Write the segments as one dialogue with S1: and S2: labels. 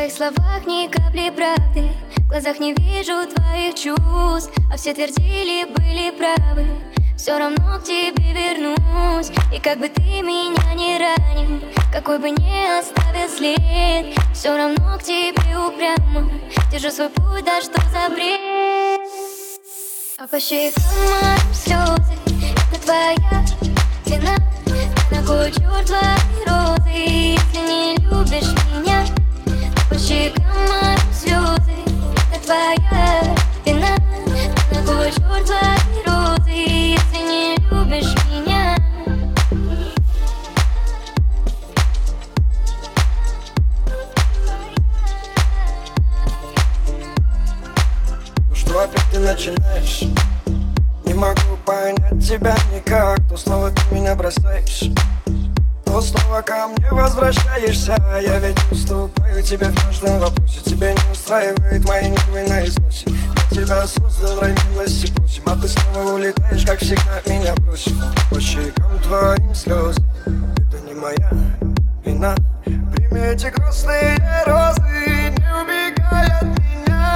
S1: твоих словах ни капли правды, в глазах не вижу твоих чувств, а все твердили, были правы. Все равно к тебе вернусь, и как бы ты меня не ранил, какой бы ни оставил след, все равно к тебе упрямо держу свой путь, да что за бред. А по щекам моим слезы, это твоя вина. На кой черт твои розы, если не любишь меня? А по щекам моим слезы, это твоя вина. На кой черт твои розы, если не любишь меня?
S2: Ну что опять ты начинаешь? Не могу понять тебя никак. То снова ты меня бросаешь, то снова ко мне возвращаешься. Я ведь уступаю тебе в каждом вопросе. Тебя не устраивает мои нервы на износе. Я тебя создал, ради милости просим, а ты снова улетаешь, как всегда меня бросишь. По щекам твоим слезы, это не моя вина. Прими эти грустные розы, не убегай от меня.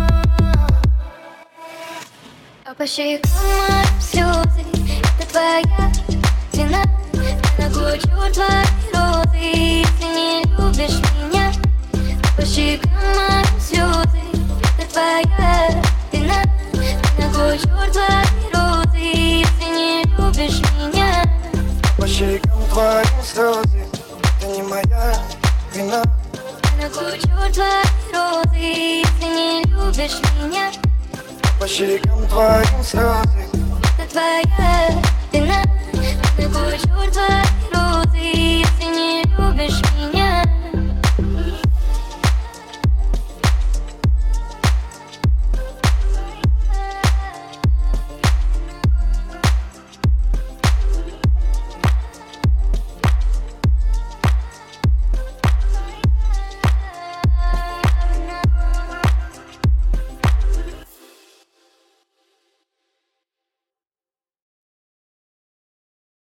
S1: А по щекам моим слезы, это твоя вина. На кой черт твои розы, если не любишь меня? А по щекам моим слезы, это твоя вина. На кой черт твои розы, если не любишь меня?
S2: По щекам твоим слезы, это не моя вина.
S1: На кой черт твои розы, если не любишь меня?
S2: По щекам твоим слезы,
S1: это твоя вина. На кой черт твои розы, если не любишь